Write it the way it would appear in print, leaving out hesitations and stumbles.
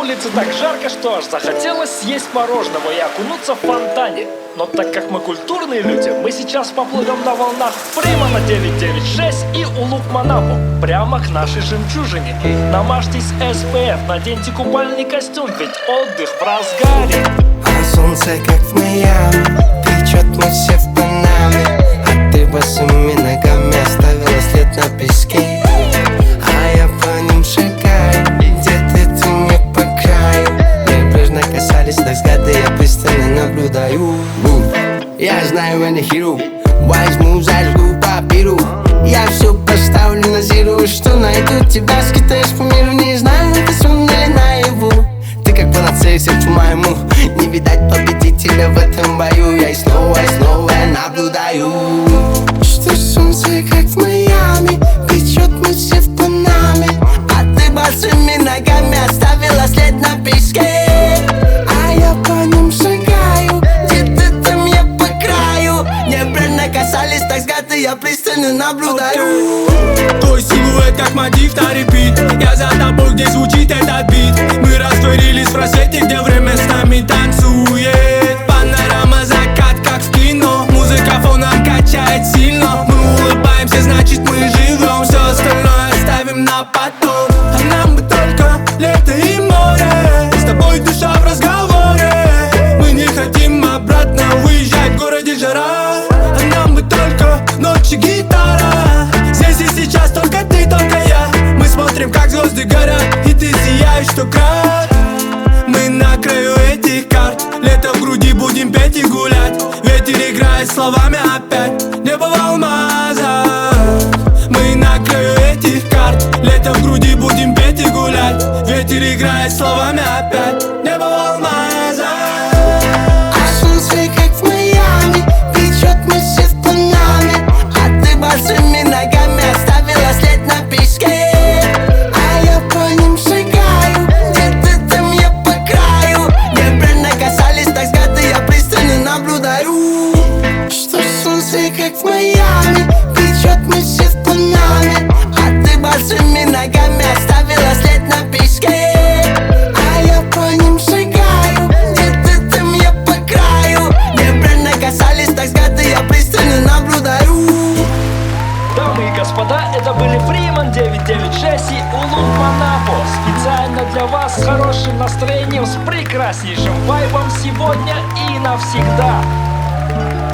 улице так жарко, что аж захотелось съесть мороженого и окунуться в фонтане. Но так как мы культурные люди, мы сейчас поплывем на волнах Фримана 996 и Улук-Манапо прямо к нашей жемчужине. Намажьтесь SPF, наденьте купальный костюм, ведь отдых в разгаре. А солнце как в Майами, течет мы все в Панаме, а ты босыми ногами оставила след на песке. А я по ним шагаю, где-то ты мне по краю. Небрежно касались так взгляды, я пристально наблюдаю. Я знаю, я не хиру, возьму, зажгу папиру. Я все поставлю на зиру, что найду тебя, скитаешь по миру. Не знаю, это сон или наяву. Ты как панацея сердцу моему, не видать победителя в этом бою. Я и снова наблюдаю, что солнце как в Майами, течет мы все в Панаме, а ты босыми ногами оставила след на песке. А я по ним шагаю, где-то там я по краю. Небрежно касались так взгляды, я пристально наблюдаю. Твой силуэт как мотив на репит. Я за тобой, где звучит этот бит. Мы растворились в просвете, где время с нами танцует. Панорама, закат, как в кино. Музыка фоном качает сильно. Мы улыбаемся, значит мы живем. Все остальное оставим на потом. А нам бы только лето и море. С тобой душа в разговоре. Мы не хотим обратно уезжать, в городе жара. А нам бы только ночь и гитара. Здесь и сейчас только ты, только я. Мы смотрим, как звезды горят, и ты сияешь, что крат. Мы на краю этих карт. Лето в груди, будем петь и гулять. Ветер играет словами опять. Небо в алмазах. Мы на краю этих карт. Лето в груди, будем петь и гулять. Ветер играет словами опять. Небо в алмазах. А солнце как в Майами, течет мы все в Панаме, а ты босыми ногами оставила след на песке. А я по ним шагаю, где-то там я по краю. Небрежно касались так взгляды, я пристально наблюдаю, что солнце как в Майами, течет мы все в Панаме, а ты босыми ногами оставила след на песке. А я по ним шагаю, где-то там я по краю. Небрежно касались так взгляды, я пристально наблюдаю. Дамы и господа, это были Фриман 996 и Улук-Манапо. Специально для вас с хорошим настроением, с прекраснейшим вайбом сегодня и навсегда.